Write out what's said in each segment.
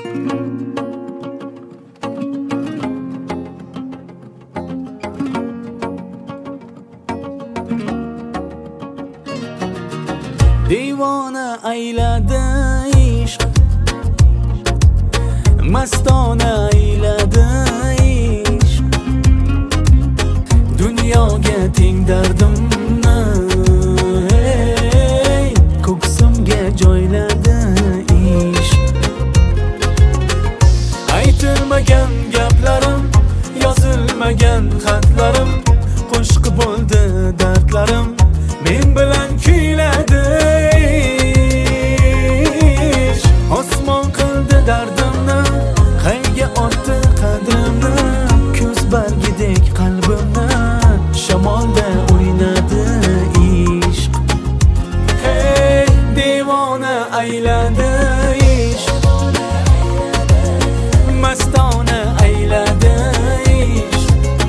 Divona ayladi ishq, mastona ayladi ishq. Dunyoga teng dardimni ko'ksimga joyladi ishq. Aytilmagan gaplarim, yozilmagan xatlarim, qo'shiq bo'ldi dardlarim, men bilan kuyladi. Osmon qildi dardimni, qayga otdi qadrimni, ko'z bargidek qalbimni shamolda o'ynadi ishq. Hey, devona ayladi ishq, mastona ayladi ishq.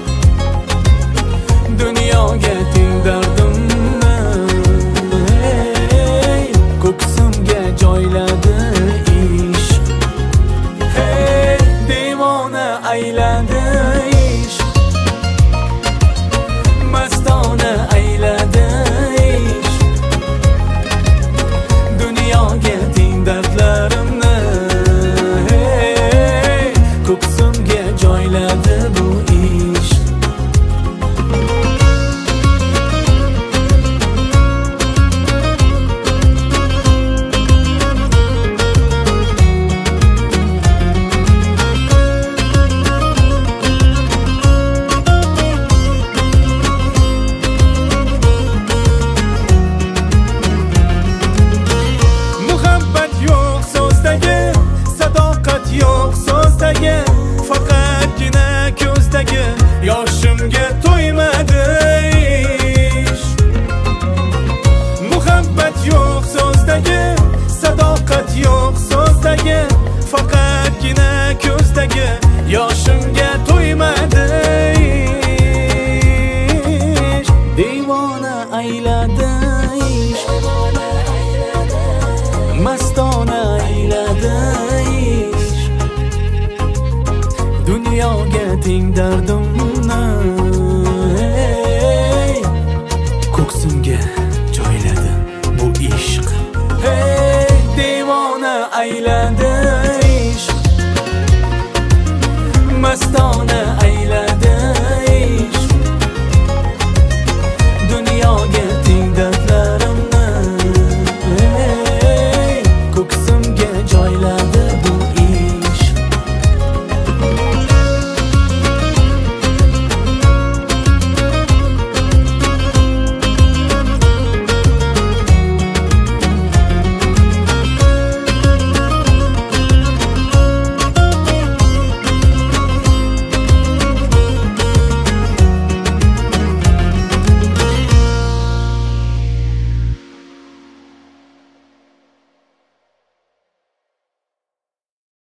Dunyoga teng dardimni ko'ksimga joyladi ishq. Hey, devona ayladi ishq, mastona ayladi ishq. Dunyoga teng dardlarimni ko'ksimga joyladi bu ishq. Faqatgina ko'zdagi yoshimga to'ymadi ishq. Muhabbat yo'q so'zdagi, sadoqat yo'q so'zdagi, faqatgina ko'zdagi yoshimga to'ymadi ishq. Devona ayladi ishq, mastona ayladi ishq. Dunyoga teng dardim